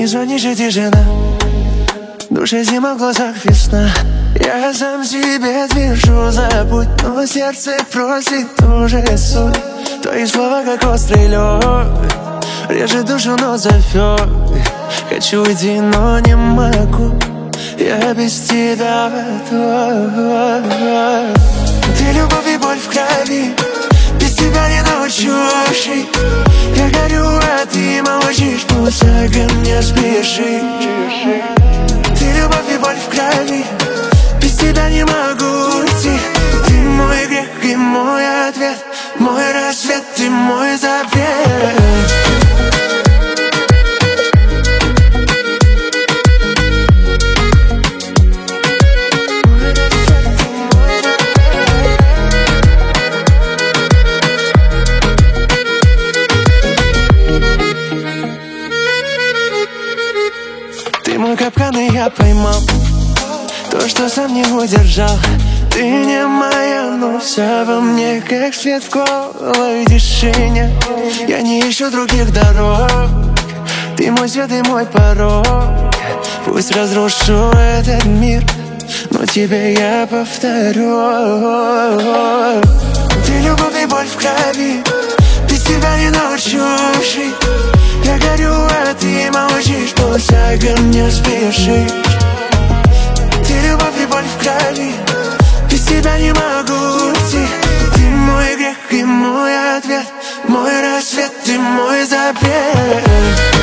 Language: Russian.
Не звонишь, и тишина, в душе зима, в глазах весна. Я сам себе движу, забудь, но сердце просит уже суть. Твои слова как острый лед, режет душу, но зовет. Хочу уйти, но не могу, я без тебя готов. Ты любовь и боль в крови, без тебя не научусь жить. Я горю, а ты молчишь, пусть огонь не спешишь. Ты любовь и боль в крови, без тебя не могу уйти. Ты мой грех и мой ответ, мой рассвет и мой запрет. Ты мой капкан, и я поймал то, что сам не удержал. Ты не моя, но вся во мне, как свет в голой тишине. Я не ищу других дорог, ты мой свет и мой порог. Пусть разрушу этот мир, но тебе я повторю. Ты любовь и боль в крови, без тебя не научусь жить. Я горю, а ты молчишь, пусть огонь не спешишь. Ты любовь и боль в крови, без тебя не могу уйти. Ты мой грех и мой ответ, мой рассвет и мой запрет.